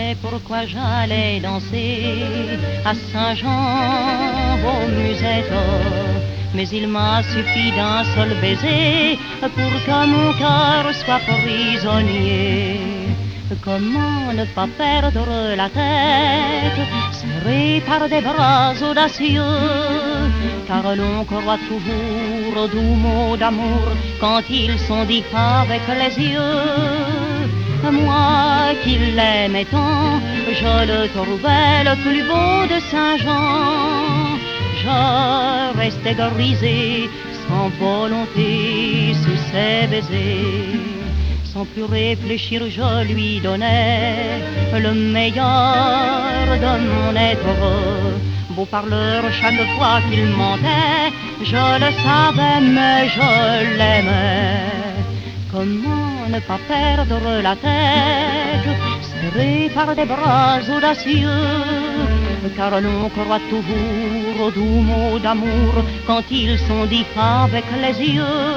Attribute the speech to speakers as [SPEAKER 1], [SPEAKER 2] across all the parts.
[SPEAKER 1] savais pourquoi j'allais danser à Saint-Jean aux musettes. Mais il m'a suffi d'un seul baiser pour que mon cœur soit prisonnier. Comment ne pas perdre la tête, serré par des bras audacieux, car l'on croit toujours aux doux mots d'amour quand ils sont dits avec les yeux. Moi qui l'aimais tant, je le trouvais le plus beau de Saint-Jean. Je restais grisé, sans volonté, sous ses baisers. Sans plus réfléchir, je lui donnais le meilleur de mon être. Beau parleur, chaque fois qu'il mentait, je le savais, mais je l'aimais. Comment ne pas perdre la tête, serré par des bras audacieux, car l'on croit toujours aux doux mots d'amour quand ils sont dits avec les yeux.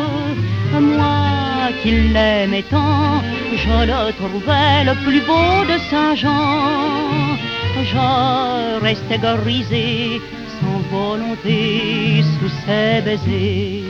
[SPEAKER 1] Moi qui l'aimais tant, je le trouvais le plus beau de Saint-Jean. Je restais grisé, sans volonté, sous ses baisers.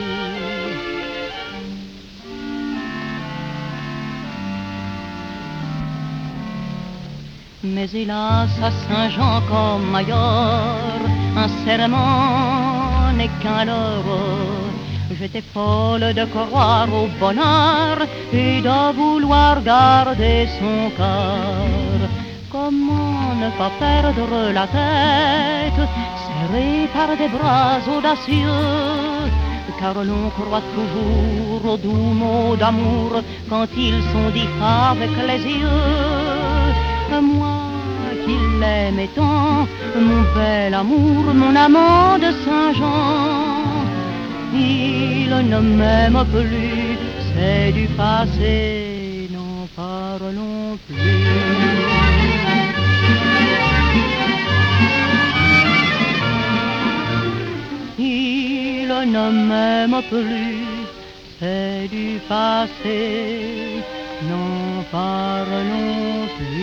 [SPEAKER 1] Mais hélas, à Saint-Jean comme ailleurs, un serment n'est qu'un leurre. J'étais folle de croire au bonheur et de vouloir garder son cœur. Comment ne pas perdre la tête, serré par des bras audacieux, car l'on croit toujours aux doux mots d'amour quand ils sont dits avec les yeux. Moi qui l'aimais tant, mon bel amour, mon amant de Saint-Jean, il ne m'aime plus, c'est du passé, n'en parlons plus. Il ne m'aime plus, c'est du passé, n'en parlons plus.